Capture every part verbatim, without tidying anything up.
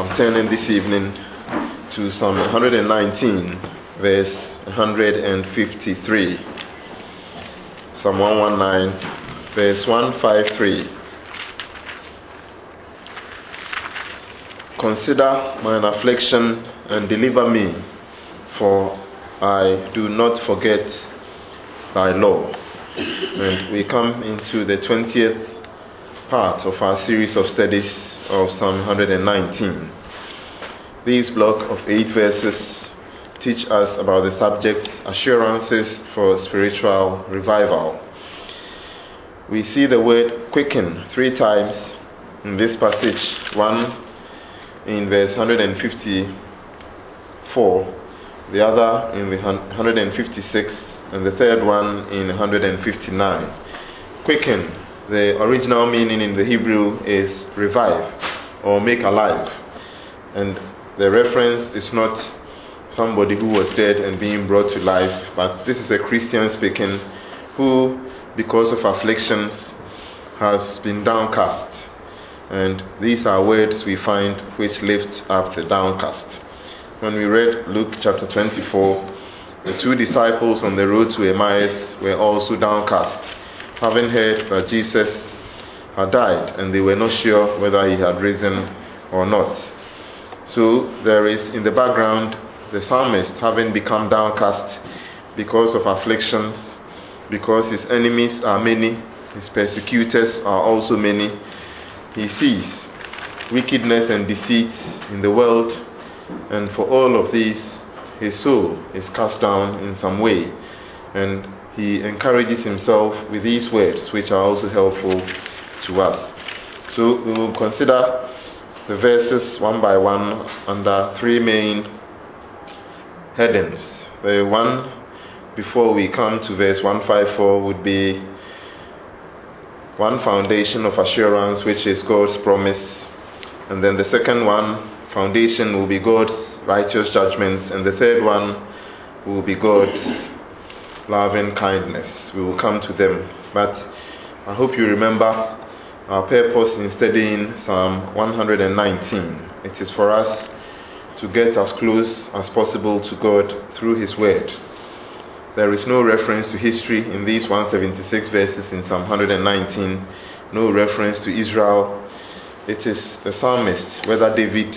I'm turning this evening to Psalm one nineteen, verse one fifty-three. Psalm one nineteen, verse one fifty-three. Consider mine affliction and deliver me, for I do not forget thy law. And we come into the twentieth part of our series of studies of Psalm one nineteen. This block of eight verses teach us about the subject assurances for spiritual revival. We see the word quicken three times in this passage. One in verse one fifty-four, the other in the one fifty-six, and the third one in one fifty-nine. Quicken, the original meaning in the Hebrew is revive or make alive. And the reference is not somebody who was dead and being brought to life, but this is a Christian speaking who, because of afflictions, has been downcast. And these are words we find which lift up the downcast. When we read Luke chapter twenty-four, the two disciples on the road to Emmaus were also downcast, having heard that Jesus had died, and they were not sure whether he had risen or not. So there is in the background the psalmist having become downcast because of afflictions, because his enemies are many, his persecutors are also many. He sees wickedness and deceit in the world, and for all of these, his soul is cast down in some way. And he encourages himself with these words, which are also helpful to us. So we will consider the verses one by one under three main headings. The one before we come to verse one fifty-four would be one foundation of assurance, which is God's promise. And then the second one, foundation, will be God's righteous judgments. And the third one will be God's loving kindness. We will come to them. But I hope you remember our purpose in studying Psalm one nineteen. It is for us to get as close as possible to God through His Word. There is no reference to history in these one hundred seventy-six verses in Psalm one nineteen, no reference to Israel. It is the psalmist, whether David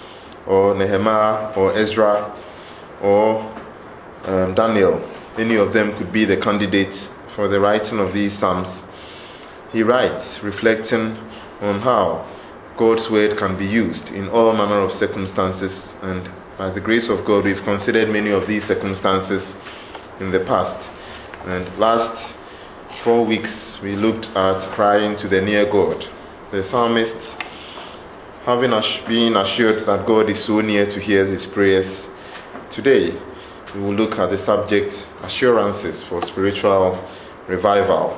or Nehemiah or Ezra or um, Daniel, any of them could be the candidates for the writing of these psalms. He writes reflecting on how God's word can be used in all manner of circumstances, and by the grace of God we've considered many of these circumstances in the past. And last four weeks we looked at crying to the near God. The psalmist, having been assured that God is so near to hear his prayers, today we will look at the subject assurances for spiritual revival.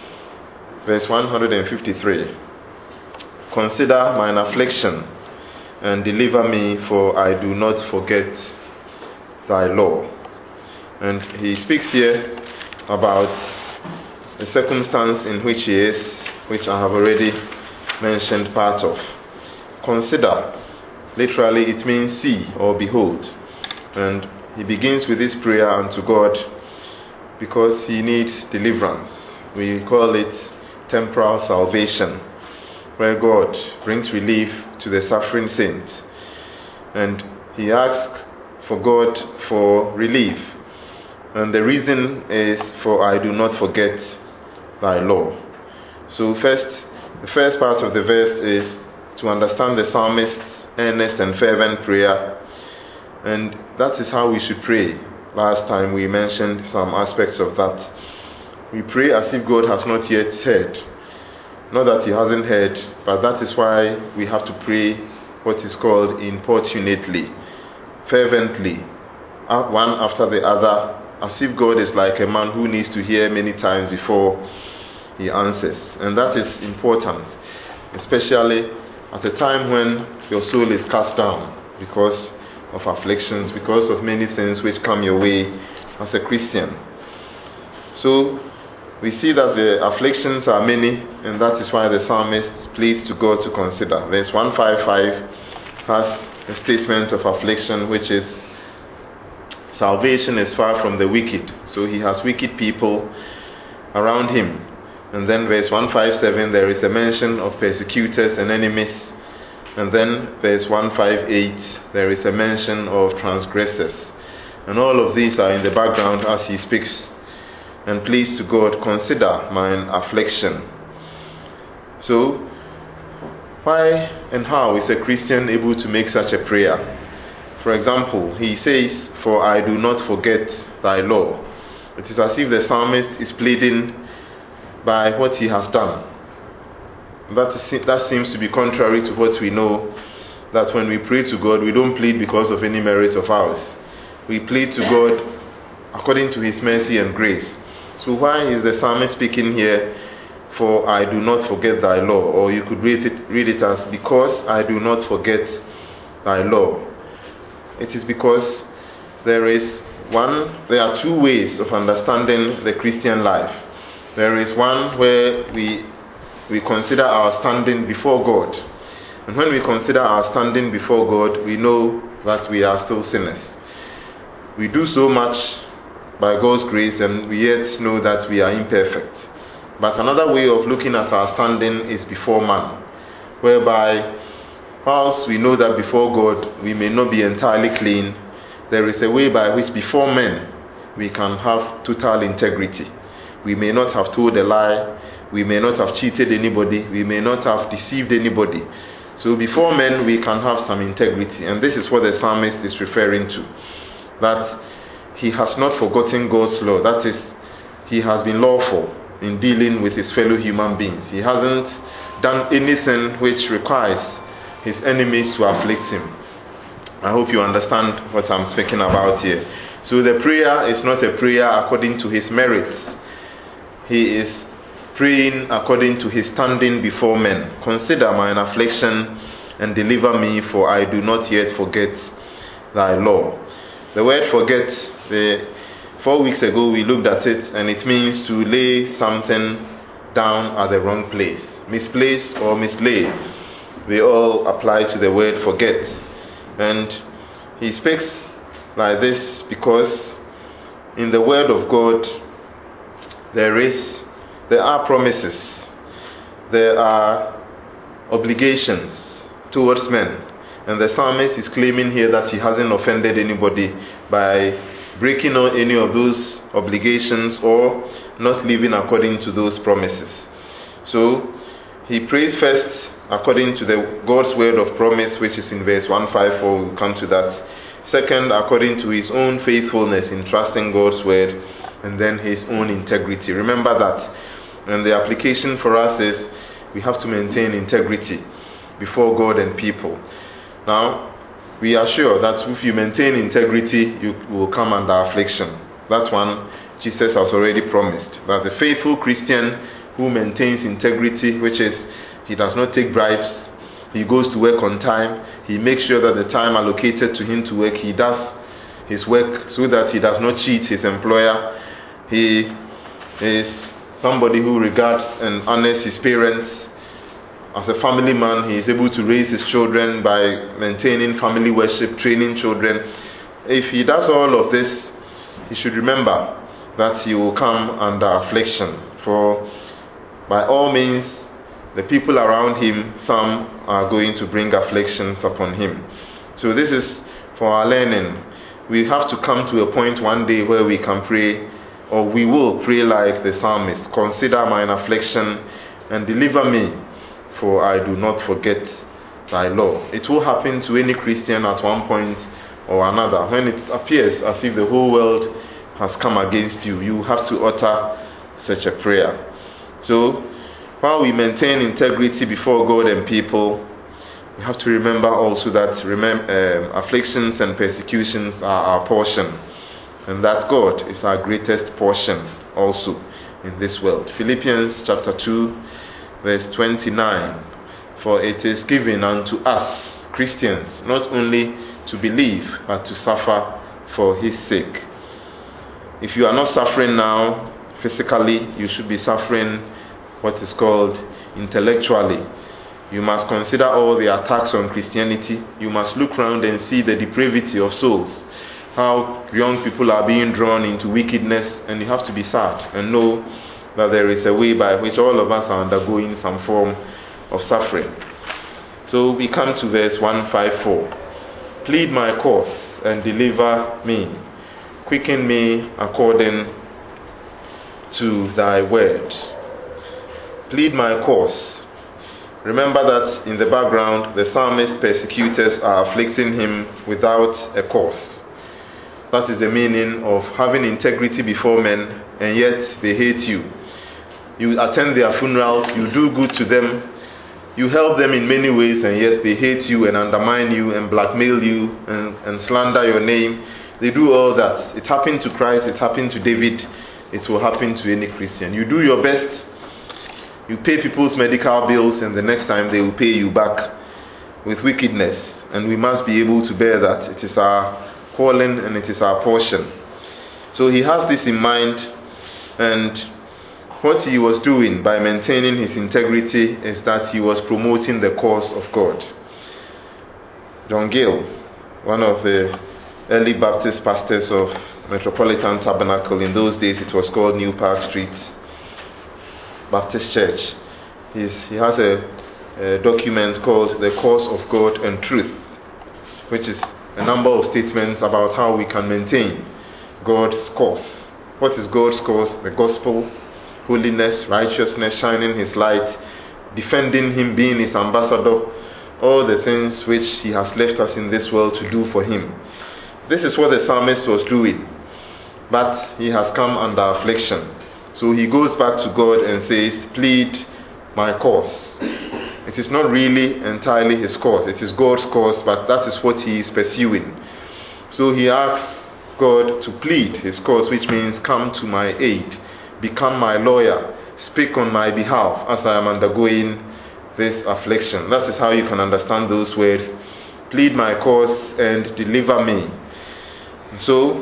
Verse one fifty-three. Consider mine affliction and deliver me, for I do not forget thy law. And he speaks here about the circumstance in which he is, which I have already mentioned part of. Consider, literally it means see or behold. And he begins with this prayer unto God because he needs deliverance. We call it temporal salvation, where God brings relief to the suffering saints. And he asks for God for relief. And the reason is, for I do not forget thy law. So first, the first part of the verse is to understand the psalmist's earnest and fervent prayer. And that is how we should pray. Last time we mentioned some aspects of that. We pray as if God has not yet heard. Not that he hasn't heard, but that is why we have to pray what is called importunately, fervently, one after the other, as if God is like a man who needs to hear many times before he answers. And that is important, especially at a time when your soul is cast down because of afflictions, because of many things which come your way as a Christian. So we see that the afflictions are many, and that is why the psalmist pleads to God to consider. Verse one fifty-five has a statement of affliction, which is salvation is far from the wicked. So he has wicked people around him. And then verse one fifty-seven, there is a mention of persecutors and enemies. And then verse one fifty-eight, there is a mention of transgressors. And all of these are in the background as he speaks. And please to God, consider mine affliction. So, why and how is a Christian able to make such a prayer? For example, he says, "For I do not forget thy law." It is as if the psalmist is pleading by what he has done. That, is, that seems to be contrary to what we know, that when we pray to God, we don't plead because of any merit of ours. We plead to God according to his mercy and grace. So why is the psalmist speaking here, "For I do not forget thy law"? Or you could read it, read it as, "Because I do not forget thy law." It is because there is one, there are two ways of understanding the Christian life. There is one where we we consider our standing before God. And when we consider our standing before God, we know that we are still sinners. We do so much by God's grace, and we yet know that we are imperfect. But another way of looking at our standing is before man, whereby whilst we know that before God we may not be entirely clean, there is a way by which before men we can have total integrity. We may not have told a lie, we may not have cheated anybody, we may not have deceived anybody. So before men we can have some integrity, and this is what the psalmist is referring to. That he has not forgotten God's law. That is, he has been lawful in dealing with his fellow human beings. He hasn't done anything which requires his enemies to afflict him. I hope you understand what I'm speaking about here. So the prayer is not a prayer according to his merits. He is praying according to his standing before men. "Consider mine affliction and deliver me, for I do not yet forget thy law." The word "forget," the, four weeks ago we looked at it, and it means to lay something down at the wrong place. Misplace or mislay, they all apply to the word "forget." And he speaks like this because in the word of God there is there are promises, there are obligations towards men. And the psalmist is claiming here that he hasn't offended anybody by breaking on any of those obligations or not living according to those promises. So he prays first according to the God's word of promise, which is in verse one fifty-four. We'll come to that. Second, according to his own faithfulness in trusting God's word, and then his own integrity. Remember that. And the application for us is we have to maintain integrity before God and people. Now, we are sure that if you maintain integrity, you will come under affliction. That one Jesus has already promised. That the faithful Christian who maintains integrity, which is he does not take bribes, he goes to work on time, he makes sure that the time allocated to him to work, he does his work so that he does not cheat his employer. He is somebody who regards and honors his parents. As a family man, he is able to raise his children by maintaining family worship, training children. If he does all of this, he should remember that he will come under affliction. For by all means, the people around him, some are going to bring afflictions upon him. So this is for our learning. We have to come to a point one day where we can pray, or we will pray like the psalmist. "Consider mine affliction and deliver me, for I do not forget thy law." It will happen to any Christian at one point or another. When it appears as if the whole world has come against you, you have to utter such a prayer. So, while we maintain integrity before God and people, we have to remember also that remem- uh, afflictions and persecutions are our portion, and that God is our greatest portion also in this world. Philippians chapter two, verse twenty-nine. "For it is given unto us, Christians, not only to believe, but to suffer for his sake." If you are not suffering now physically, you should be suffering what is called intellectually. You must consider all the attacks on Christianity. You must look round and see the depravity of souls, how young people are being drawn into wickedness, and you have to be sad and know that there is a way by which all of us are undergoing some form of suffering. So we come to verse one fifty-four. Plead my cause and deliver me. Quicken me according to thy word. Plead my cause. Remember that in the background, the psalmist's persecutors are afflicting him without a cause. That is the meaning of having integrity before men, and yet they hate you. You attend their funerals, you do good to them, you help them in many ways, and yet they hate you and undermine you and blackmail you and, and slander your name. They do all that. It happened to Christ, it happened to David, it will happen to any Christian. You do your best, you pay people's medical bills, and the next time they will pay you back with wickedness. And we must be able to bear that. It is our calling and it is our portion. So he has this in mind, and what he was doing by maintaining his integrity is that he was promoting the cause of God. John Gill, one of the early Baptist pastors of Metropolitan Tabernacle, in those days it was called New Park Street Baptist Church, He's, he has a, a document called The Cause of God and Truth, which is a number of statements about how we can maintain God's cause. What is God's cause? The gospel, holiness, righteousness, shining his light, defending him, being his ambassador, all the things which he has left us in this world to do for him. This is what the psalmist was doing, but he has come under affliction. So he goes back to God and says, plead my cause. It is not really entirely his cause, it is God's cause, but that is what he is pursuing. So he asks God to plead his cause, which means come to my aid, become my lawyer, speak on my behalf as I am undergoing this affliction. That is how you can understand those words, plead my cause and deliver me. So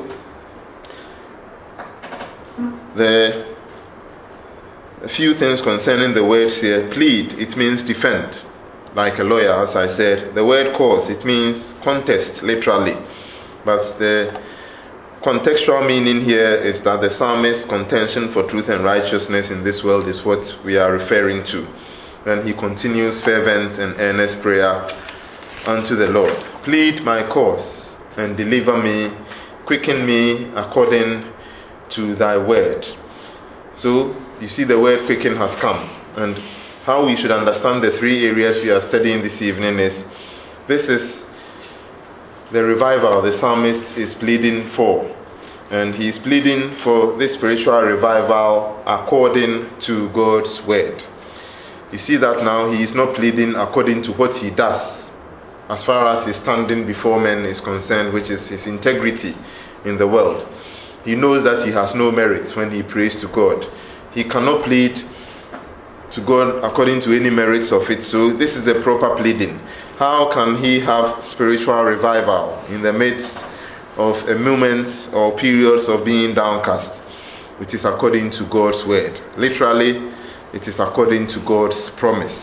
the a few things concerning the words here. Plead, it means defend, like a lawyer, as I said. The word cause, it means contest, literally. But the contextual meaning here is that the psalmist's contention for truth and righteousness in this world is what we are referring to. Then he continues fervent and earnest prayer unto the Lord. Plead my cause and deliver me, quicken me according to thy word. So, you see the word quicken has come. And how we should understand the three areas we are studying this evening is, this is the revival the psalmist is pleading for. And he is pleading for this spiritual revival according to God's word. You see that now he is not pleading according to what he does, as far as his standing before men is concerned, which is his integrity in the world. He knows that he has no merit when he prays to God. He cannot plead to God according to any merits of it. So this is the proper pleading. How can he have spiritual revival in the midst of a moment or periods of being downcast? It is according to God's word. Literally, it is according to God's promise.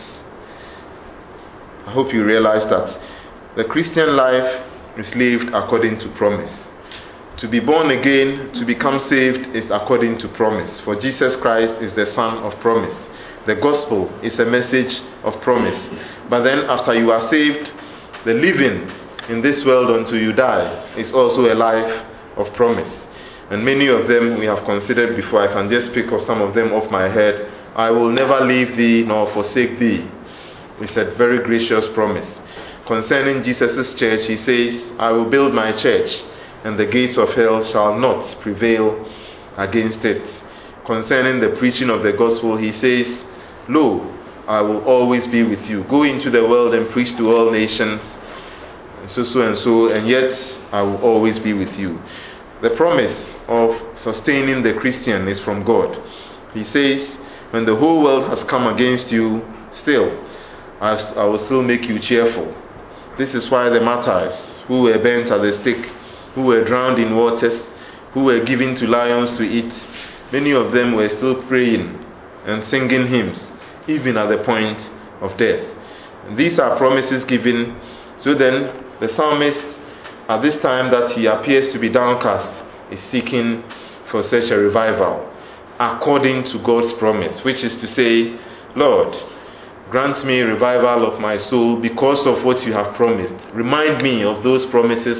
I hope you realize that the Christian life is lived according to promise. To be born again, to become saved, is according to promise. For Jesus Christ is the Son of promise. The gospel is a message of promise. But then after you are saved, the living in this world until you die is also a life of promise. And many of them we have considered before. I can just pick of some of them off my head. I will never leave thee nor forsake thee. It's a very gracious promise. Concerning Jesus' church, he says, I will build my church, and the gates of hell shall not prevail against it. Concerning the preaching of the gospel, he says, lo, I will always be with you. Go into the world and preach to all nations, and so, so, and so, and yet I will always be with you. The promise of sustaining the Christian is from God. He says, when the whole world has come against you, still, I, I will still make you cheerful. This is why the martyrs who were burnt at the stake, who were drowned in waters, who were given to lions to eat, many of them were still praying and singing hymns, even at the point of death. And these are promises given. So then, the psalmist, at this time that he appears to be downcast, is seeking for such a revival, according to God's promise, which is to say, Lord, grant me revival of my soul because of what you have promised. Remind me of those promises.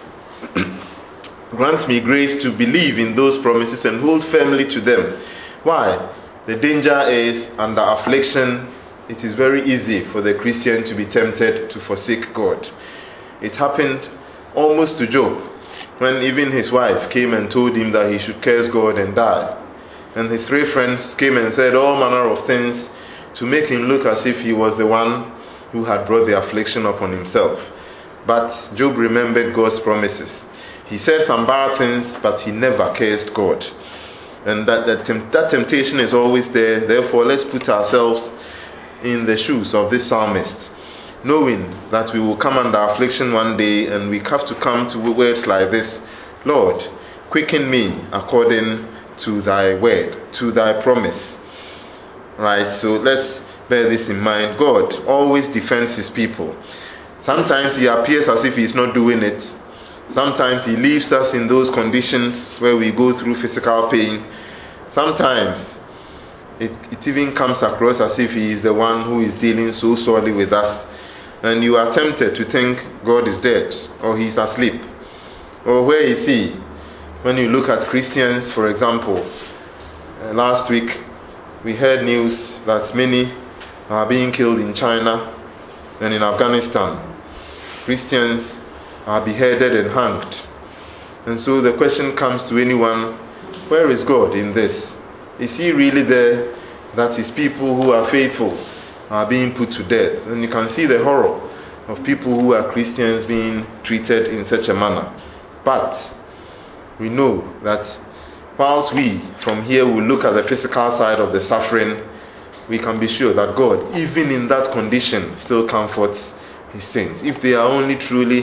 Grant me grace to believe in those promises and hold firmly to them. Why? The danger is under affliction. It is very easy for the Christian to be tempted to forsake God. It happened almost to Job, when even his wife came and told him that he should curse God and die. And his three friends came and said all manner of things to make him look as if he was the one who had brought the affliction upon himself. But Job remembered God's promises. He said some bad things, but he never cursed God. And that, that, temp- that temptation is always there. Therefore, let's put ourselves in the shoes of this psalmist, knowing that we will come under affliction one day, and we have to come to words like this: Lord, quicken me according to thy word, to thy promise. Right? So let's bear this in mind. God always defends his people. Sometimes he appears as if he's not doing it. Sometimes he leaves us in those conditions where we go through physical pain. Sometimes it, it even comes across as if he is the one who is dealing so sorely with us. And you are tempted to think God is dead, or he's asleep. Or where is he? When you look at Christians, for example, uh, last week we heard news that many are being killed in China and in Afghanistan. Christians are beheaded and hanged. And so the question comes to anyone, where is God in this? Is he really there that his people who are faithful are being put to death? And you can see the horror of people who are Christians being treated in such a manner. But we know that whilst we from here will look at the physical side of the suffering, we can be sure that God, even in that condition, still comforts his saints. If they are only truly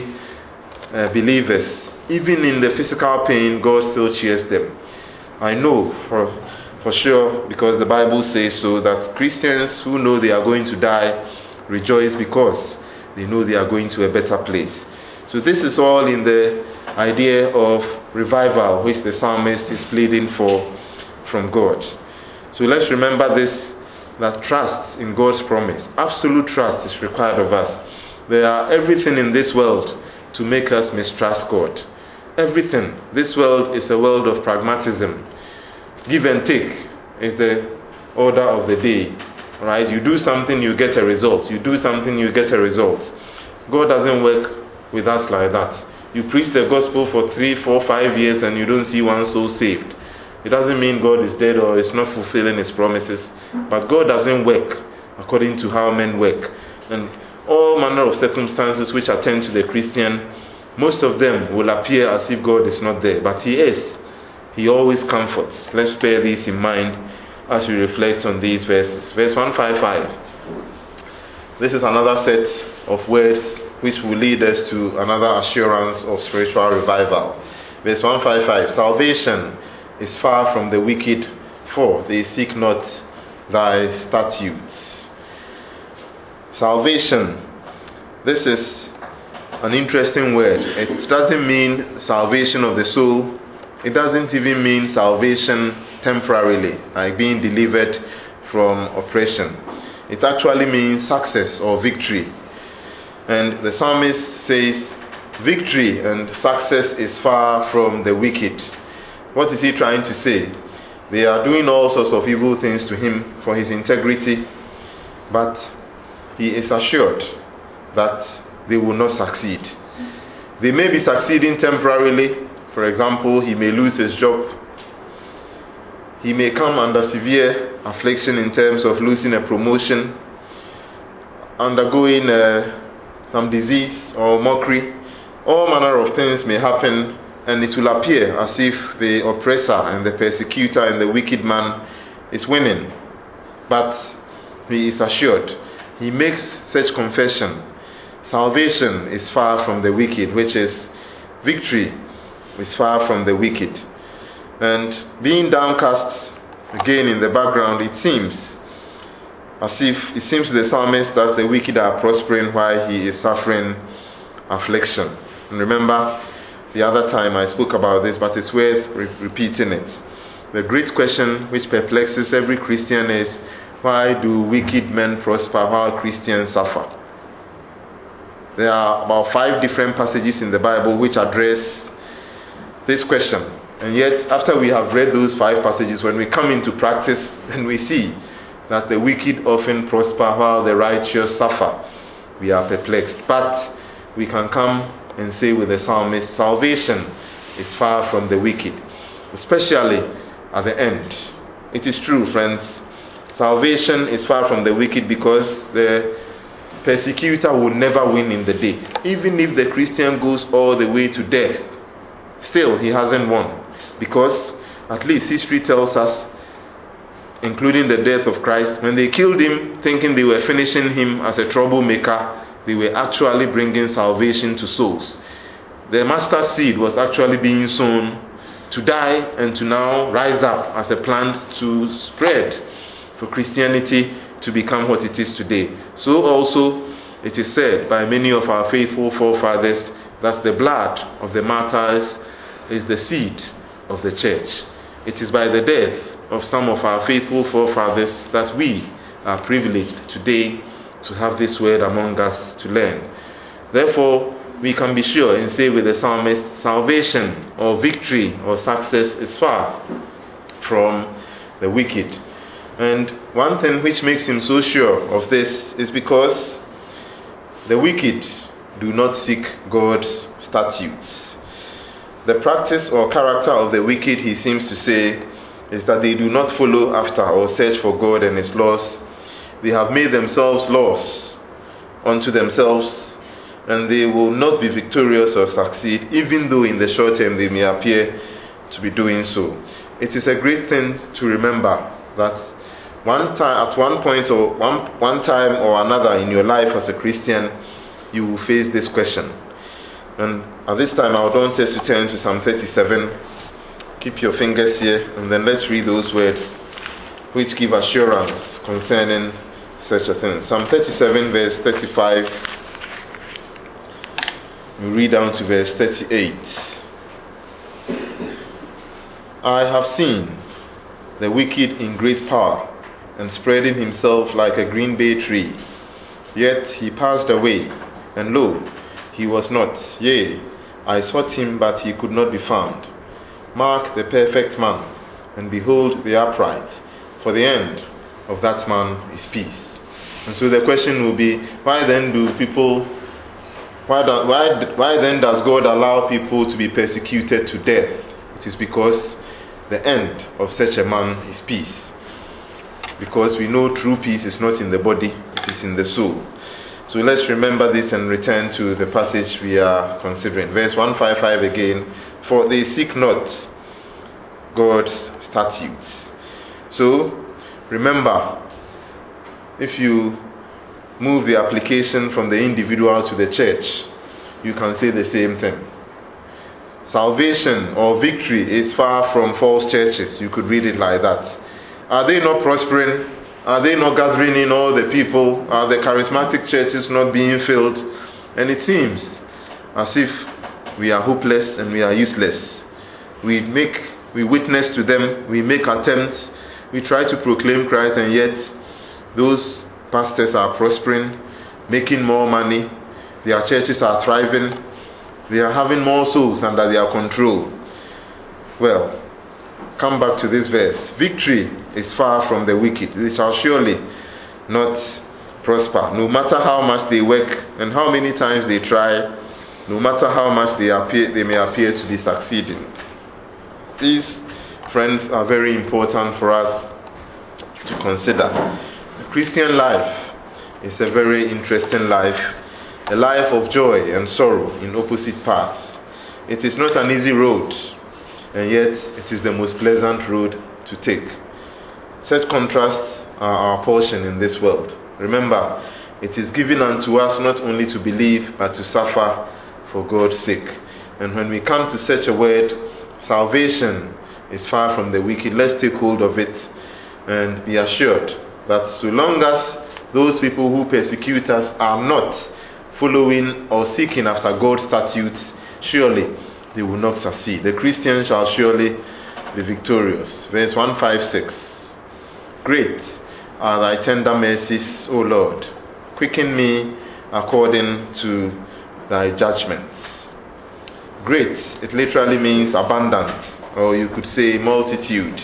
uh, believers, even in the physical pain, God still cheers them. I know for for sure, because the Bible says so, that Christians who know they are going to die rejoice because they know they are going to a better place. So this is all in the idea of revival, which the psalmist is pleading for from God. So let's remember this, that trust in God's promise, absolute trust, is required of us. There are everything in this world to make us mistrust God. Everything. This world is a world of pragmatism. Give and take is the order of the day. Right? You do something, you get a result. You do something, you get a result. God doesn't work with us like that. You preach the gospel for three, four, five years and you don't see one soul saved. It doesn't mean God is dead or is not fulfilling his promises. But God doesn't work according to how men work. And all manner of circumstances which attend to the Christian, most of them will appear as if God is not there. But he is. He always comforts. Let's bear this in mind as we reflect on these verses. Verse one fifty-five. This is another set of words which will lead us to another assurance of spiritual revival. Verse one fifty-five. Salvation is far from the wicked, for they seek not thy statutes. Salvation. This is an interesting word. It doesn't mean salvation of the soul. It doesn't even mean salvation temporarily, like being delivered from oppression. It actually means success or victory. And the psalmist says, victory and success is far from the wicked. What is he trying to say? They are doing all sorts of evil things to him for his integrity, but he is assured that they will not succeed. They may be succeeding temporarily. For example, he may lose his job. He may come under severe affliction in terms of losing a promotion, undergoing uh, some disease or mockery. All manner of things may happen, and it will appear as if the oppressor and the persecutor and the wicked man is winning. But he is assured. He makes such confession. Salvation is far from the wicked, which is victory is far from the wicked. And being downcast, again in the background, it seems as if it seems to the psalmist that the wicked are prospering while he is suffering affliction. And remember, the other time I spoke about this, but it's worth re- repeating it. The great question which perplexes every Christian is, why do wicked men prosper while Christians suffer? There are about five different passages in the Bible which address this question. And yet, after we have read those five passages, when we come into practice, then we see that the wicked often prosper while the righteous suffer. We are perplexed. But we can come and say with the psalmist, salvation is far from the wicked, especially at the end. It is true, friends. Salvation is far from the wicked because the persecutor will never win in the day. Even if the Christian goes all the way to death, still he hasn't won. Because at least history tells us, including the death of Christ, when they killed him thinking they were finishing him as a troublemaker, they were actually bringing salvation to souls. The master seed was actually being sown to die and to now rise up as a plant to spread for Christianity to become what it is today. So also it is said by many of our faithful forefathers that the blood of the martyrs is the seed of the church. It is by the death of some of our faithful forefathers that we are privileged today to have this word among us to learn. Therefore, we can be sure and say with the psalmist, salvation or victory or success is far from the wicked. And one thing which makes him so sure of this is because the wicked do not seek God's statutes. The practice or character of the wicked, he seems to say, is that they do not follow after or search for God and His laws. They have made themselves laws unto themselves, and they will not be victorious or succeed, even though in the short term they may appear to be doing so. It is a great thing to remember that one time, at one point or one, one time or another in your life as a Christian, you will face this question. And at this time, I would want us to turn to Psalm thirty-seven. Keep your fingers here, and then let's read those words which give assurance concerning such a thing. Psalm thirty-seven, verse thirty-five. We read down to verse thirty-eight. I have seen the wicked in great power, and spreading himself like a green bay tree. Yet he passed away, and lo, he was not. Yea, I sought him, but he could not be found. Mark the perfect man, and behold the upright, for the end of that man is peace. And so the question will be, why then do people, why, do, why, why then does God allow people to be persecuted to death? It is because the end of such a man is peace. Because we know true peace is not in the body, it is in the soul. So let's remember this and return to the passage we are considering. Verse one fifty-five again. For they seek not God's statutes. So remember, if you move the application from the individual to the church, you can say the same thing. Salvation or victory is far from false churches. You could read it like that. Are they not prospering? Are they not gathering in all the people? Are the charismatic churches not being filled? And it seems as if we are hopeless and we are useless. We make, we witness to them, we make attempts, we try to proclaim Christ, and yet those pastors are prospering, making more money, their churches are thriving, they are having more souls under their control. Well, come back to this verse. Victory is far from the wicked. They shall surely not prosper. No matter how much they work and how many times they try, no matter how much they appear, they may appear to be succeeding. These, friends, are very important for us to consider. The Christian life is a very interesting life, a life of joy and sorrow in opposite paths. It is not an easy road, and yet it is the most pleasant road to take. Such contrasts are our portion in this world. Remember, it is given unto us not only to believe, but to suffer for God's sake. And when we come to such a word, salvation is far from the wicked, let's take hold of it and be assured that so long as those people who persecute us are not following or seeking after God's statutes, surely they will not succeed. The Christian shall surely be victorious. Verse one fifty-six. Great are thy tender mercies, O Lord. Quicken me according to thy judgments. Great, it literally means abundant, or you could say multitude.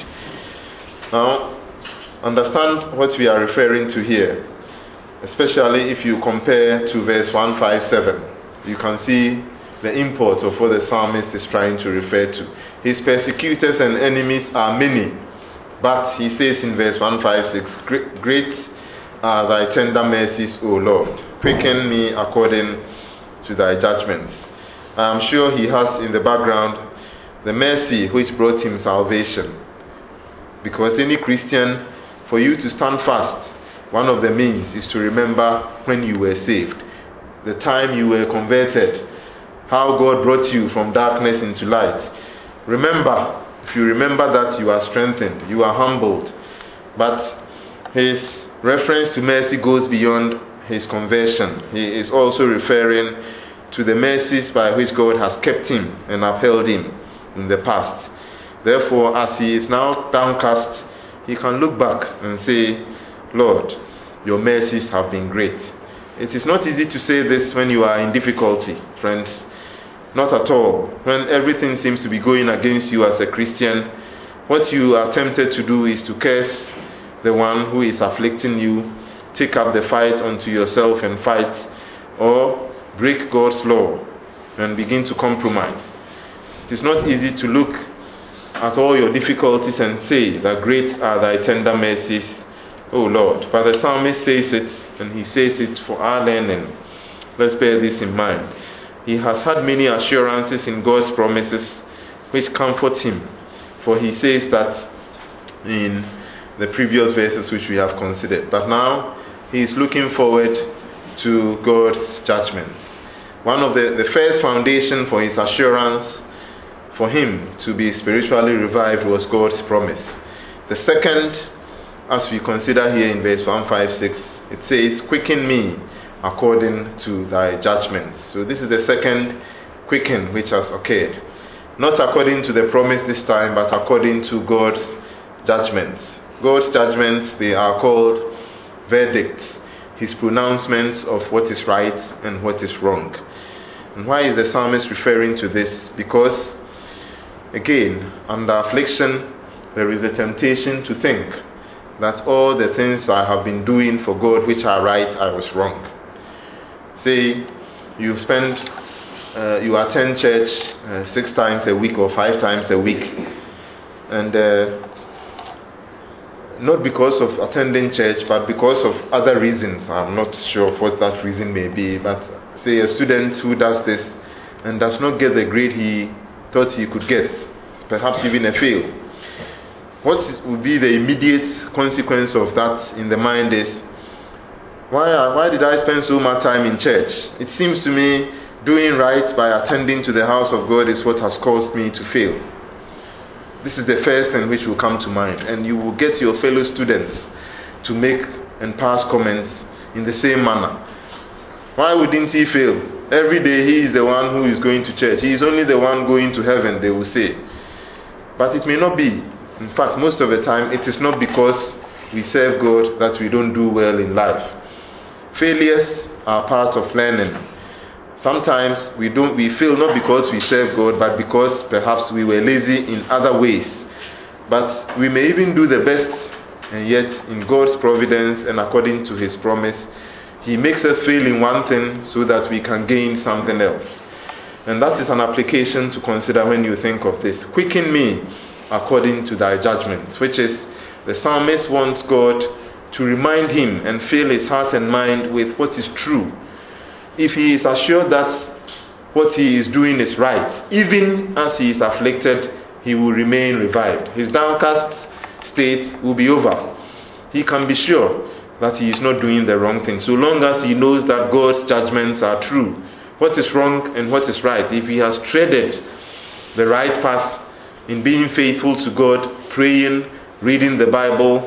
Now, understand what we are referring to here, especially if you compare to verse one fifty-seven. You can see the import of what the psalmist is trying to refer to. His persecutors and enemies are many, but he says in verse one fifty-six, great are thy tender mercies, O Lord. Quicken me according to thy judgments. I am sure he has in the background the mercy which brought him salvation. Because any Christian, for you to stand fast, one of the means is to remember when you were saved, the time you were converted, how God brought you from darkness into light. Remember, if you remember that, you are strengthened, you are humbled. But his reference to mercy goes beyond his conversion. He is also referring to the mercies by which God has kept him and upheld him in the past. Therefore, as he is now downcast, he can look back and say, Lord, your mercies have been great. It is not easy to say this when you are in difficulty, friends. Not at all. When everything seems to be going against you as a Christian, what you are tempted to do is to curse the one who is afflicting you, take up the fight unto yourself and fight, or break God's law and begin to compromise. It is not easy to look at all your difficulties and say that great are thy tender mercies, O Lord. But the psalmist says it, and he says it for our learning. Let's bear this in mind. He has had many assurances in God's promises which comfort him. For he says that in the previous verses which we have considered. But now he is looking forward to God's judgments. One of the, the first foundation for his assurance for him to be spiritually revived was God's promise. The second, as we consider here in verse one fifty-six, it says, quicken me according to thy judgments. So this is the second quicken which has occurred. Not according to the promise this time, but according to God's judgments. God's judgments, they are called verdicts, his pronouncements of what is right and what is wrong. And why is the psalmist referring to this? Because, again, under affliction, there is a temptation to think that all the things I have been doing for God which are right, I was wrong. Say, you spend, uh, you attend church uh, six times a week or five times a week, and uh, not because of attending church, but because of other reasons. I'm not sure what that reason may be, but say a student who does this and does not get the grade he thought he could get, perhaps even a fail. What would be the immediate consequence of that in the mind is, why, why did I spend so much time in church? It seems to me doing right by attending to the house of God is what has caused me to fail. This is the first thing which will come to mind, and you will get your fellow students to make and pass comments in the same manner. Why wouldn't he fail? Every day he is the one who is going to church. He is only the one going to heaven, they will say. But it may not be. In fact, most of the time, it is not because we serve God that we don't do well in life. Failures are part of learning. Sometimes we don't we fail not because we serve God, but because perhaps we were lazy in other ways. But we may even do the best, and yet in God's providence and according to his promise, he makes us fail in one thing so that we can gain something else. And that is an application to consider when you think of this. Quicken me according to thy judgments, which is the psalmist wants God to remind him and fill his heart and mind with what is true. If he is assured that what he is doing is right, even as he is afflicted, he will remain revived. His downcast state will be over. He can be sure that he is not doing the wrong thing, so long as he knows that God's judgments are true. What is wrong and what is right. If he has treaded the right path in being faithful to God, praying, reading the Bible,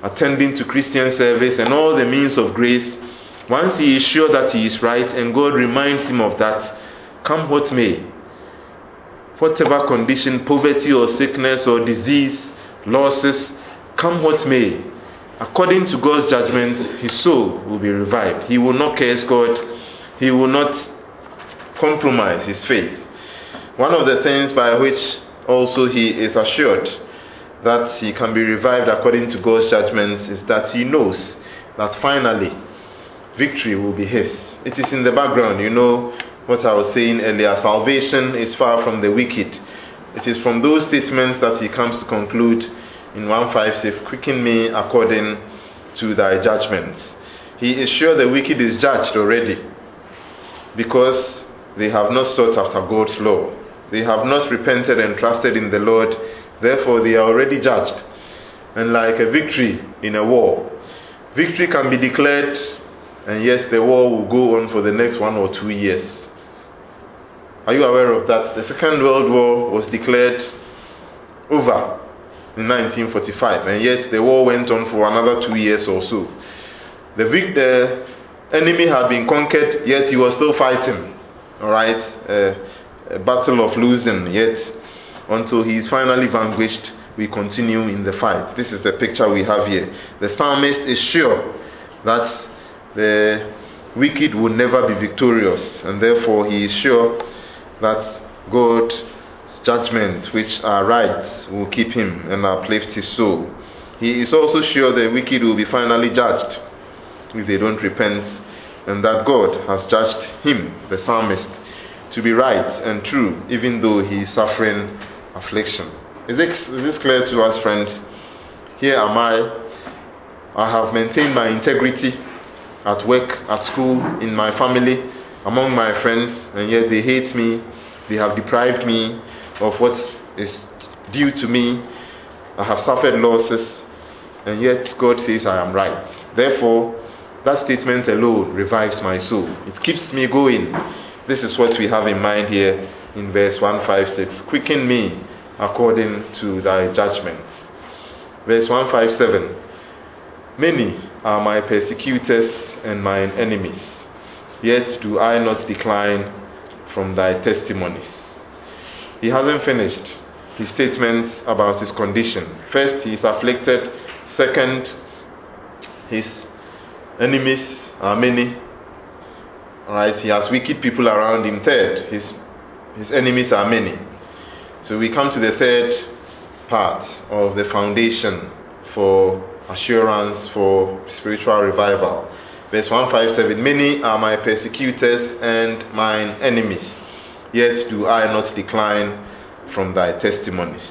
attending to Christian service and all the means of grace, once he is sure that he is right and God reminds him of that, come what may, whatever condition, poverty or sickness or disease, losses, come what may, according to God's judgment, his soul will be revived. He will not curse God. He will not compromise his faith. One of the things by which also he is assured that he can be revived according to God's judgments is that he knows that finally victory will be his. It is in the background. You know what I was saying earlier. Salvation is far from the wicked. It is from those statements that he comes to conclude in one fifty-six, quicken me according to thy judgments. He is sure the wicked is judged already because they have not sought after God's law. They have not repented and trusted in the Lord. Therefore, they are already judged. And like a victory in a war, victory can be declared, and yes, the war will go on for the next one or two years. Are you aware of that? The Second World War was declared over in nineteen forty-five, and yet the war went on for another two years or so. The, vic- the enemy had been conquered, yet he was still fighting. All right, uh, a battle of losing, yet until he is finally vanquished, we continue in the fight. This is the picture we have here. The psalmist is sure that the wicked will never be victorious, and therefore he is sure that God's judgments, which are right, will keep him and uplift his soul. He is also sure the wicked will be finally judged if they don't repent, and that God has judged him, the psalmist, to be right and true, even though he is suffering affliction. Is this, is this clear to us, friends? Here am I. I have maintained my integrity at work, at school, in my family, among my friends, and yet they hate me. They have deprived me of what is due to me. I have suffered losses, and yet God says I am right. Therefore, that statement alone revives my soul. It keeps me going. This is what we have in mind here in verse one fifty-six. Quicken me according to thy judgments. Verse one fifty-seven. Many are my persecutors and mine enemies, yet do I not decline from thy testimonies. He hasn't finished his statements about his condition. First, he is afflicted. Second, his enemies are many. Alright, he has wicked people around him. Third, his his enemies are many. So we come to the third part of the foundation for assurance for spiritual revival. Verse one fifty-seven. Many are my persecutors and mine enemies, yet do I not decline from thy testimonies.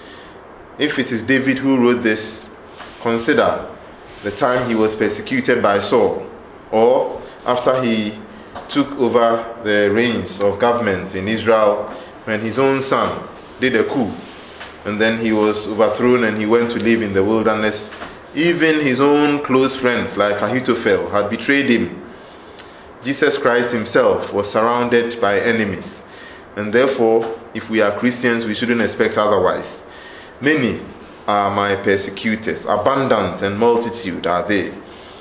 If it is David who wrote this, consider the time he was persecuted by Saul, or after he took over the reins of government in Israel, when his own son did a coup and then he was overthrown and he went to live in the wilderness. Even his own close friends like Ahithophel had betrayed him. Jesus Christ himself was surrounded by enemies, and therefore if we are Christians we shouldn't expect otherwise. Many are my persecutors, abundant and multitude are they,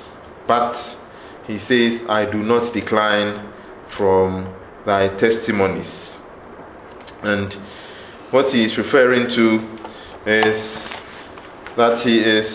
but he says, I do not decline from thy testimonies. And what he is referring to is that he is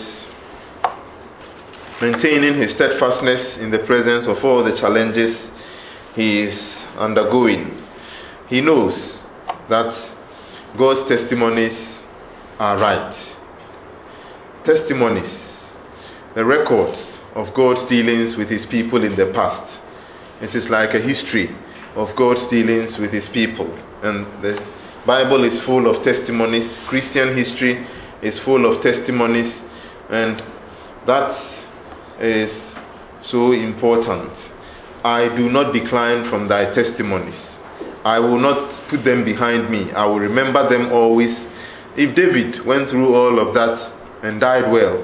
maintaining his steadfastness in the presence of all the challenges he is undergoing. He knows that God's testimonies are right. Testimonies, the records of God's dealings with his people in the past. It is like a history of God's dealings with his people. And the Bible is full of testimonies. Christian history is full of testimonies. And that is so important. I do not decline from thy testimonies. I will not put them behind me. I will remember them always. If David went through all of that and died well,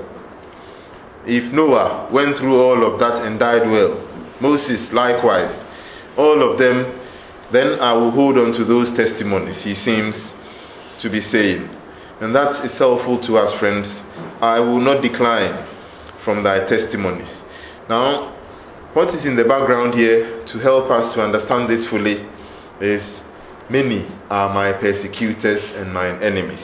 if Noah went through all of that and died well, Moses likewise, all of them, then I will hold on to those testimonies, he seems to be saying. And that is helpful to us, friends. I will not decline from thy testimonies. Now, what is in the background here to help us to understand this fully is, many are my persecutors and mine enemies.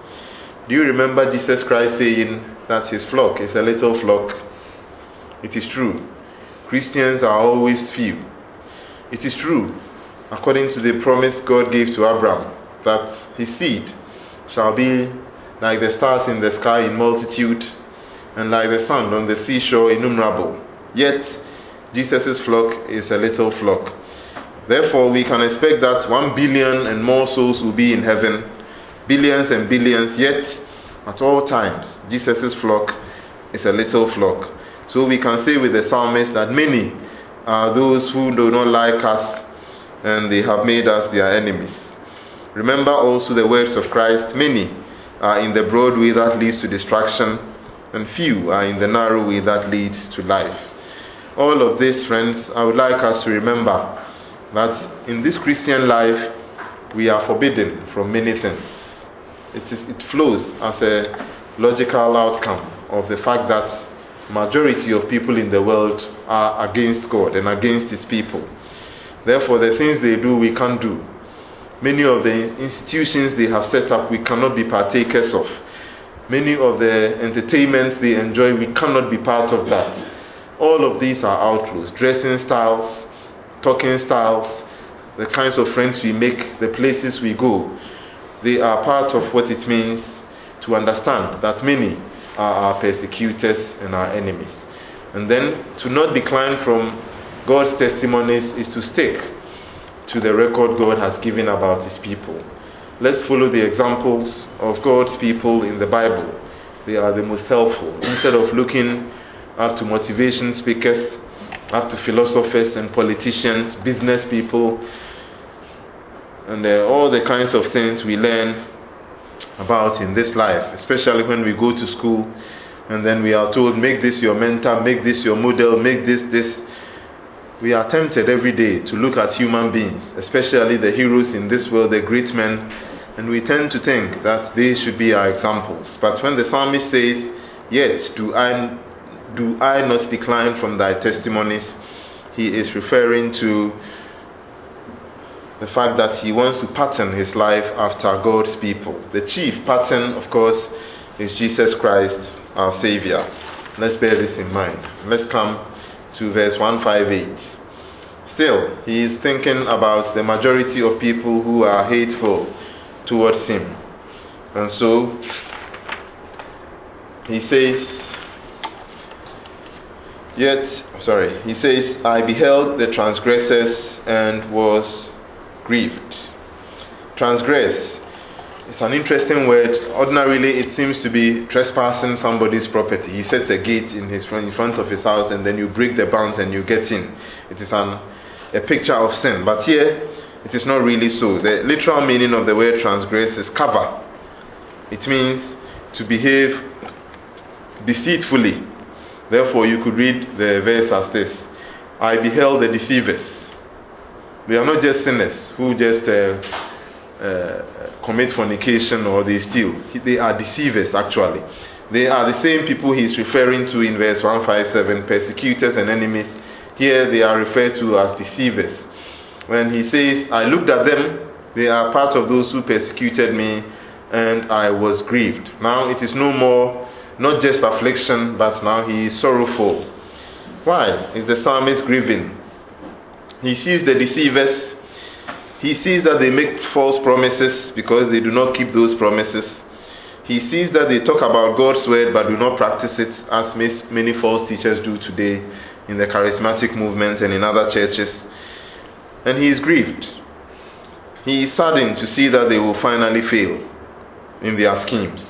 Do you remember Jesus Christ saying that his flock is a little flock? It is true. Christians are always few. It is true, according to the promise God gave to Abraham, that his seed shall be like the stars in the sky in multitude, and like the sand on the seashore innumerable. Yet, Jesus' flock is a little flock. Therefore, we can expect that one billion and more souls will be in heaven, billions and billions, yet at all times, Jesus' flock is a little flock. So we can say with the psalmist that many are those who do not like us, and they have made us their enemies. Remember also the words of Christ, many are in the broad way that leads to destruction, and few are in the narrow way that leads to life. All of this, friends, I would like us to remember that in this Christian life, we are forbidden from many things. It is, it flows as a logical outcome of the fact that majority of people in the world are against God and against his people. Therefore, the things they do, we can't do. Many of the institutions they have set up, we cannot be partakers of. Many of the entertainments they enjoy, we cannot be part of that. All of these are outlaws. Dressing styles, talking styles, the kinds of friends we make, the places we go, they are part of what it means to understand that many are our persecutors and our enemies. And then to not decline from God's testimonies is to stick to the record God has given about his people. Let's follow the examples of God's people in the Bible. They are the most helpful. Instead of looking up to motivation speakers, up to philosophers and politicians, business people, and uh, all the kinds of things we learn about in this life, especially when we go to school and then we are told, make this your mentor, make this your model, make this this. We are tempted every day to look at human beings, especially the heroes in this world, the great men, and we tend to think that they should be our examples. But when the psalmist says, yet do I do I not decline from thy testimonies, he is referring to the fact that he wants to pattern his life after God's people. The chief pattern, of course, is Jesus Christ, our Savior. Let's bear this in mind. Let's come to verse one fifty-eight. Still, he is thinking about the majority of people who are hateful towards him. And so, he says, yet, sorry, he says, I beheld the transgressors and was grieved. Transgress is an interesting word. Ordinarily, it seems to be trespassing somebody's property. He sets a gate in his front, in front of his house, and then you break the bounds and you get in. It is an, a picture of sin. But here, it is not really so. The literal meaning of the word transgress is cover. It means to behave deceitfully. Therefore, you could read the verse as this: I beheld the deceivers. They are not just sinners who just uh, uh, commit fornication or they steal. They are deceivers, actually. They are the same people he is referring to in verse one fifty-seven, persecutors and enemies. Here they are referred to as deceivers. When he says, I looked at them, they are part of those who persecuted me, and I was grieved. Now it is no more, not just affliction, but now he is sorrowful. Why is the psalmist grieving? He sees the deceivers. He sees that they make false promises because they do not keep those promises. He sees that they talk about God's word but do not practice it, as many false teachers do today in the charismatic movement and in other churches. And he is grieved. He is saddened to see that they will finally fail in their schemes.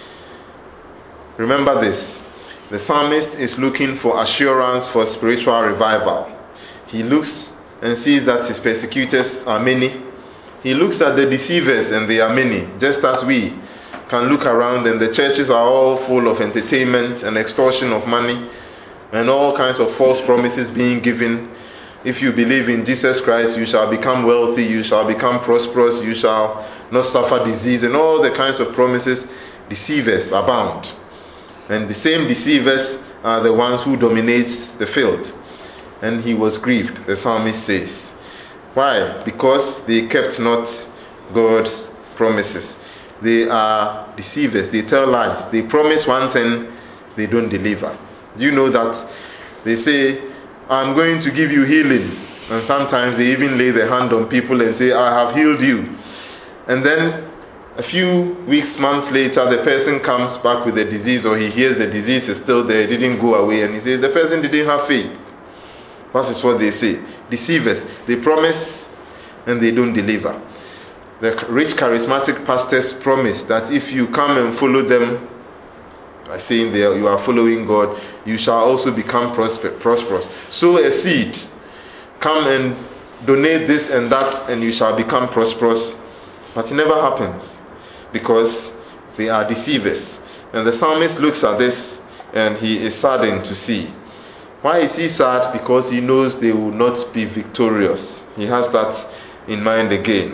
Remember this: the psalmist is looking for assurance for spiritual revival. He looks and sees that his persecutors are many. He looks at the deceivers and they are many, just as we can look around and the churches are all full of entertainment and extortion of money and all kinds of false promises being given. If you believe in Jesus Christ, you shall become wealthy, you shall become prosperous, you shall not suffer disease, and all the kinds of promises. Deceivers abound. And the same deceivers are the ones who dominate the field. And he was grieved, the psalmist says. Why? Because they kept not God's promises. They are deceivers. They tell lies. They promise one thing, they don't deliver. Do you know that they say, I'm going to give you healing, and sometimes they even lay their hand on people and say, I have healed you. And then a few weeks, months later, the person comes back with the disease, or he hears the disease is still there, it didn't go away, and he says the person didn't have faith. That is what they say. Deceivers. They promise and they don't deliver. The rich charismatic pastors promise that if you come and follow them, by saying there you are following God, you shall also become prosper, prosperous. Sow a seed. Come and donate this and that, and you shall become prosperous. But it never happens, because they are deceivers. And the psalmist looks at this and he is saddened to see. Why is he sad? Because he knows they will not be victorious. He has that in mind again.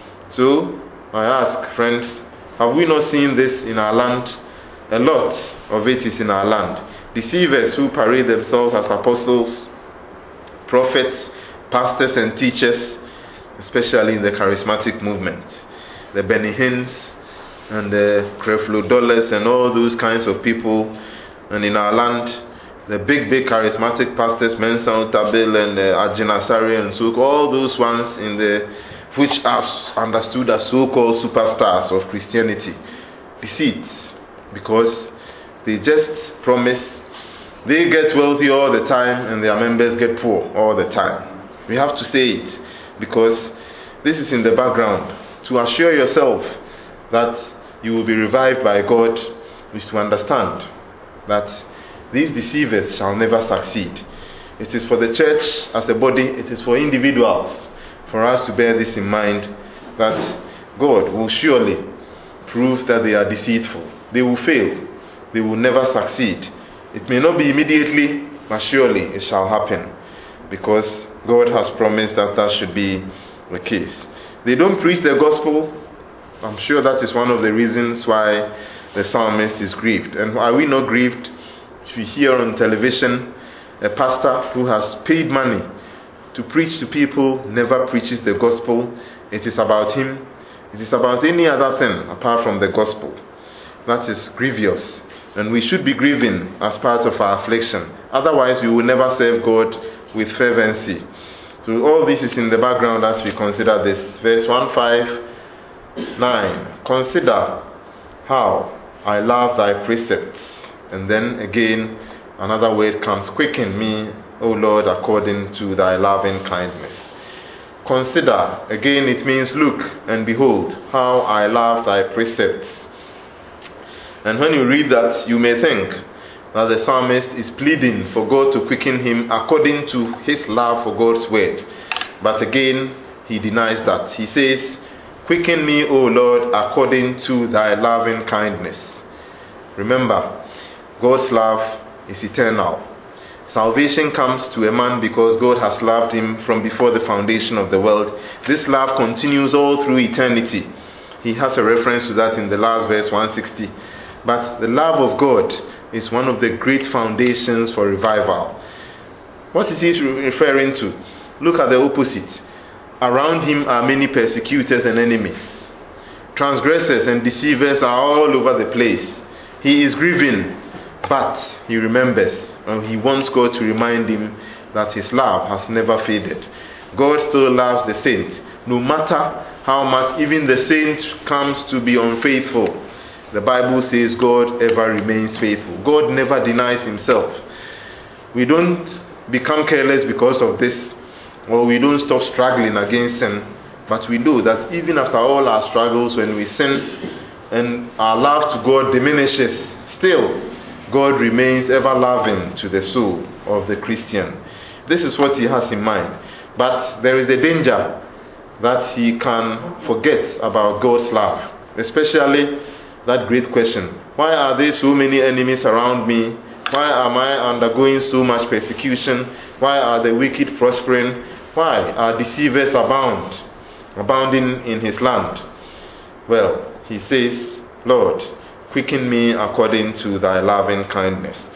So I ask, friends, have we not seen this in our land? A lot of it is in our land. Deceivers who parade themselves as apostles, prophets, pastors and teachers, especially in the charismatic movement. The Benny Hinns and the Creflo Dollars and all those kinds of people. And in our land, the big, big charismatic pastors, Mensa Otabil and uh, Ajin Asari and so all those ones in the which are understood as so-called superstars of Christianity. Deceits. Because they just promise. They get wealthy all the time and their members get poor all the time. We have to say it, because this is in the background. To assure yourself that you will be revived by God is to understand that these deceivers shall never succeed. It is for the church as a body, it is for individuals, for us to bear this in mind, that God will surely prove that they are deceitful. They will fail. They will never succeed. It may not be immediately, but surely it shall happen, because God has promised that that should be the case. They don't preach the gospel. I'm sure that is one of the reasons why the psalmist is grieved. And are we not grieved if you hear on television a pastor who has paid money to preach to people never preaches the gospel? It is about him. It is about any other thing apart from the gospel. That is grievous. And we should be grieving as part of our affliction. Otherwise, we will never serve God with fervency. So all this is in the background as we consider this. Verse one fifty-nine. Consider how I love thy precepts. And then again, another word comes. Quicken me, O Lord, according to thy loving kindness. Consider. Again, it means look and behold how I love thy precepts. And when you read that, you may think that the psalmist is pleading for God to quicken him according to his love for God's word. But again, he denies that. He says, quicken me, O Lord, according to thy loving kindness. Remember, God's love is eternal. Salvation comes to a man because God has loved him from before the foundation of the world. This love continues all through eternity. He has a reference to that in the last verse, one sixty. But the love of God is one of the great foundations for revival. What is he referring to? Look at the opposite. Around him are many persecutors and enemies. Transgressors and deceivers are all over the place. He is grieving, but he remembers, and he wants God to remind him that his love has never faded. God still loves the saints, no matter how much even the saint comes to be unfaithful. The Bible says God ever remains faithful. God never denies himself. We don't become careless because of this, or we don't stop struggling against sin, but we know that even after all our struggles, when we sin and our love to God diminishes, still God remains ever loving to the soul of the Christian. This is what he has in mind. But there is a danger that he can forget about God's love, especially that great question. Why are there so many enemies around me? Why am I undergoing so much persecution? Why are the wicked prospering? Why are deceivers abound, abounding in his land? Well, he says, Lord, quicken me according to thy loving kindness.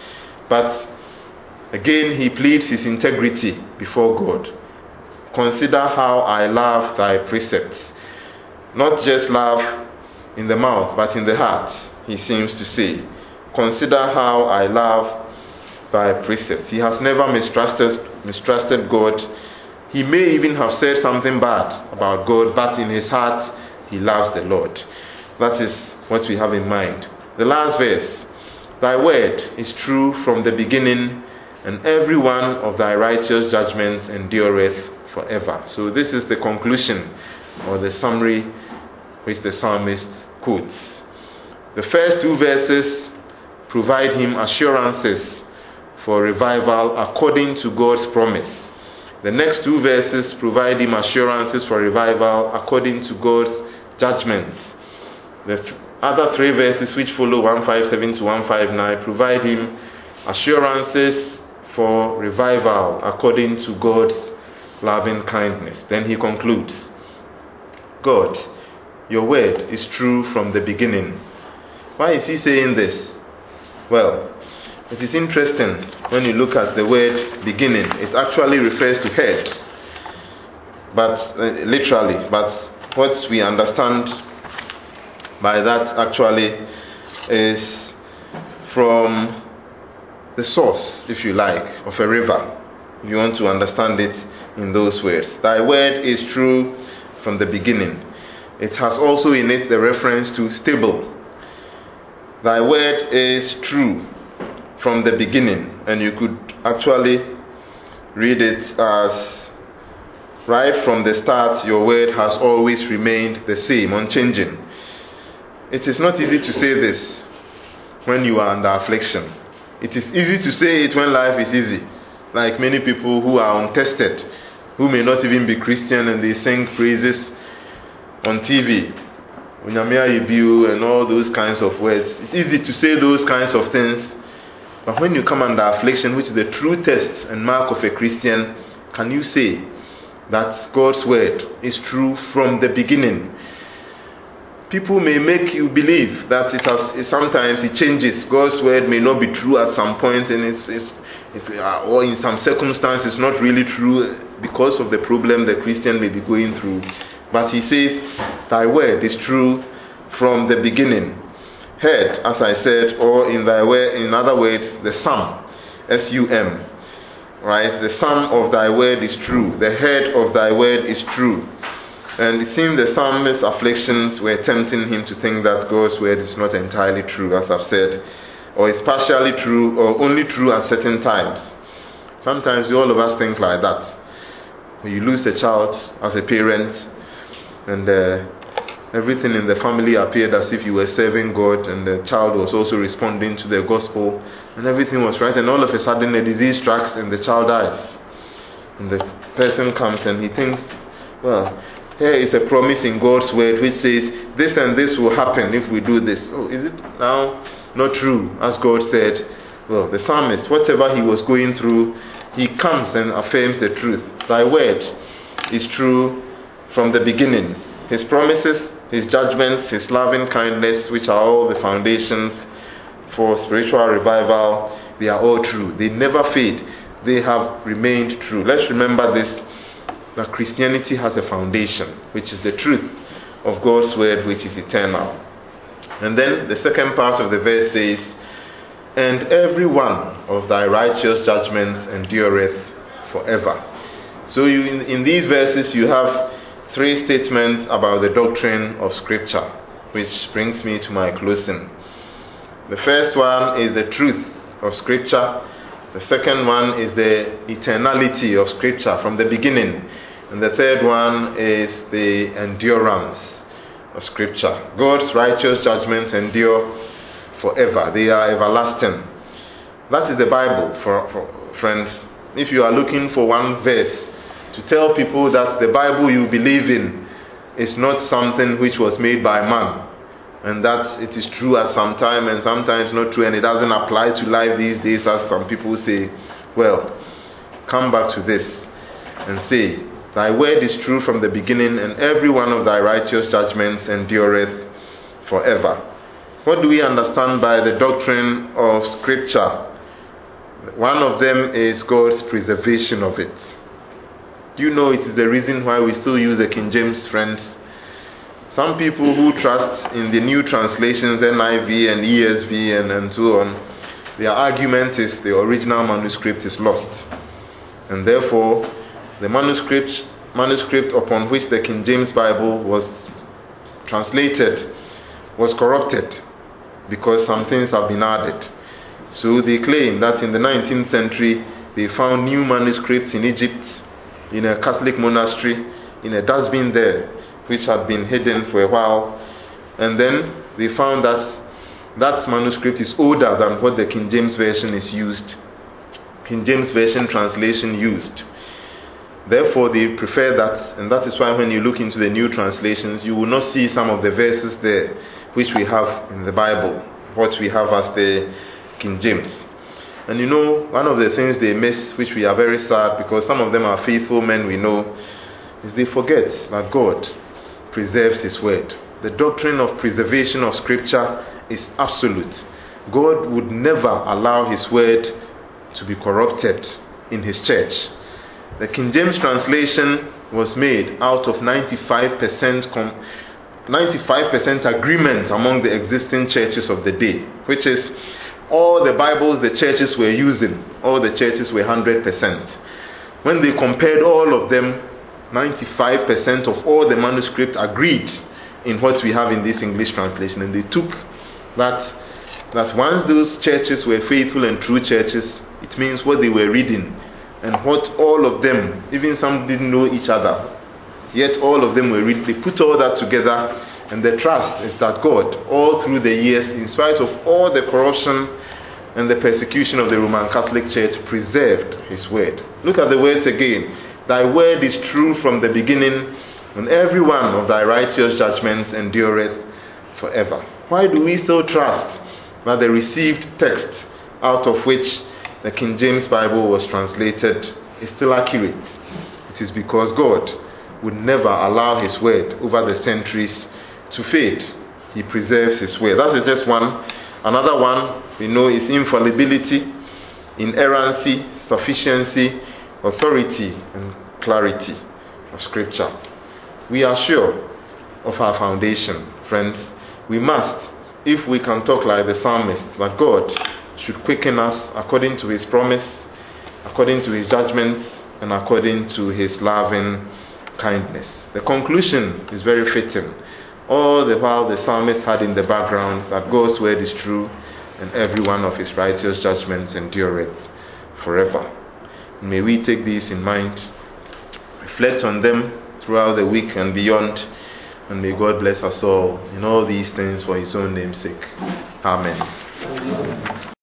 But again, he pleads his integrity before God. Consider how I love thy precepts. Not just love in the mouth, but in the heart, he seems to say. Consider how I love thy precepts. He has never mistrusted, mistrusted God. He may even have said something bad about God, but in his heart, he loves the Lord. That is what we have in mind. The last verse. Thy word is true from the beginning, and every one of thy righteous judgments endureth forever. So this is the conclusion or the summary which the psalmist quotes. The first two verses provide him assurances for revival according to God's promise. The next two verses provide him assurances for revival according to God's judgments. The th- other three verses which follow, one fifty-seven to one fifty-nine, provide him assurances for revival according to God's loving kindness. Then he concludes, God, your word is true from the beginning. Why is he saying this? Well, it is interesting when you look at the word beginning. It actually refers to head, but uh, literally, but what we understand by that actually is from the source, if you like, of a river, if you want to understand it in those words. Thy word is true from the beginning. It has also in it the reference to stable. Thy word is true from the beginning, and you could actually read it as, right from the start, your word has always remained the same, unchanging. It is not easy to say this when you are under affliction. It is easy to say it when life is easy, like many people who are untested, who may not even be Christian, and they sing praises on T V, and all those kinds of words. It's easy to say those kinds of things, but when you come under affliction, which is the true test and mark of a Christian, can you say that God's word is true from the beginning? People may make you believe that it has it, sometimes it changes. God's word may not be true at some point, and it's, it's, it's uh, or in some circumstances it's not really true because of the problem the Christian may be going through. But he says, thy word is true from the beginning. Head, as I said, or in thy word, in other words, the sum, S U M. Right? The sum of thy word is true. The head of thy word is true. And it seemed the psalmist's afflictions were tempting him to think that God's word is not entirely true, as I've said, or it's partially true, or only true at certain times. Sometimes all of us think like that. When you lose a child as a parent, and uh, everything in the family appeared as if you were serving God, and the child was also responding to the gospel, and everything was right, and all of a sudden a disease strikes and the child dies. And the person comes and he thinks, well, here is a promise in God's word which says this and this will happen if we do this. Oh, is it now not true, as God said? Well, the psalmist, whatever he was going through, he comes and affirms the truth. Thy word is true from the beginning. His promises, his judgments, his loving kindness, which are all the foundations for spiritual revival, they are all true. They never fade. They have remained true. Let's remember this, that Christianity has a foundation, which is the truth of God's word, which is eternal. And then the second part of the verse says, and every one of thy righteous judgments endureth forever. So you, in, in these verses you have three statements about the doctrine of Scripture, which brings me to my closing. The first one is the truth of Scripture. The second one is the eternality of Scripture from the beginning. And the third one is the endurance of Scripture. God's righteous judgments endure forever. They are everlasting. That is the Bible, for, for friends. If you are looking for one verse to tell people that the Bible you believe in is not something which was made by man, and that it is true at some time and sometimes not true, and it doesn't apply to life these days, as some people say, well, come back to this and say, thy word is true from the beginning, and every one of thy righteous judgments endureth forever. What do we understand by the doctrine of Scripture? one of them is God's preservation of it. Do you know it is the reason why we still use the King James, friends? Some people who trust in the new translations, N I V and E S V and, and so on, their argument is the original manuscript is lost. And therefore, the manuscript, manuscript upon which the King James Bible was translated was corrupted because some things have been added. So they claim that in the nineteenth century, they found new manuscripts in Egypt, in a Catholic monastery, in a dustbin there, which had been hidden for a while. And then they found that that manuscript is older than what the King James Version is used, King James Version translation used. Therefore, they prefer that, and that is why when you look into the new translations, you will not see some of the verses there which we have in the Bible, what we have as the King James. And you know, one of the things they miss, which we are very sad, because some of them are faithful men we know, is they forget that God preserves His word. The doctrine of preservation of Scripture is absolute. God would never allow His word to be corrupted in His church. The King James translation was made out of ninety-five percent com- ninety-five percent agreement among the existing churches of the day, which is all the Bibles the churches were using, all the churches were one hundred percent. When they compared all of them, ninety-five percent of all the manuscripts agreed in what we have in this English translation, and they took that that once those churches were faithful and true churches, it means what they were reading and what all of them, even some didn't know each other, yet all of them were reading. They put all that together, and the trust is that God, all through the years, in spite of all the corruption and the persecution of the Roman Catholic Church, preserved His word. Look at the words again. Thy word is true from the beginning, and every one of thy righteous judgments endureth forever. Why do we still trust that the received text out of which the King James Bible was translated is still accurate? It is because God would never allow His word over the centuries to fade. He preserves His word. That is just one. Another one we know is infallibility, inerrancy, sufficiency, authority, and clarity of Scripture. We are sure of our foundation, friends. We must, if we can talk like the psalmist, that God should quicken us according to His promise, according to His judgments, and according to His loving kindness. The conclusion is very fitting. All the while the psalmist had in the background that God's word is true, and every one of His righteous judgments endureth forever. May we take these in mind, reflect on them throughout the week and beyond, and may God bless us all in all these things for His own name's sake. Amen.